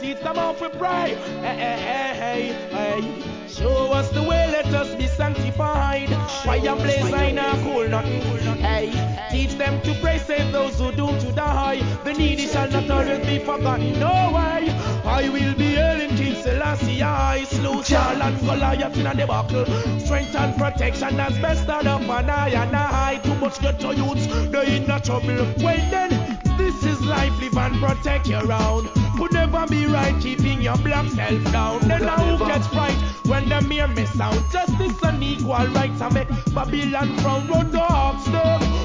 teach them how to pray. Hey. Show us the way, let us be sanctified. Fire blaze, I not cool nothing. Hey, teach them to pray, save those who doomed to die. The needy shall not always be forgotten. No way. I will be hailing King Selassie. I slew Charles and Goliath in a debacle. Strength and protection as best out of an eye and eye. Too much ghetto youths, they in a trouble. Well then, this is life, live and protect your own. Could never be right, keeping your black self down. Then now who gets fright when the mere miss out? Justice and equal rights, I make Babylon frown. Run dogs, them.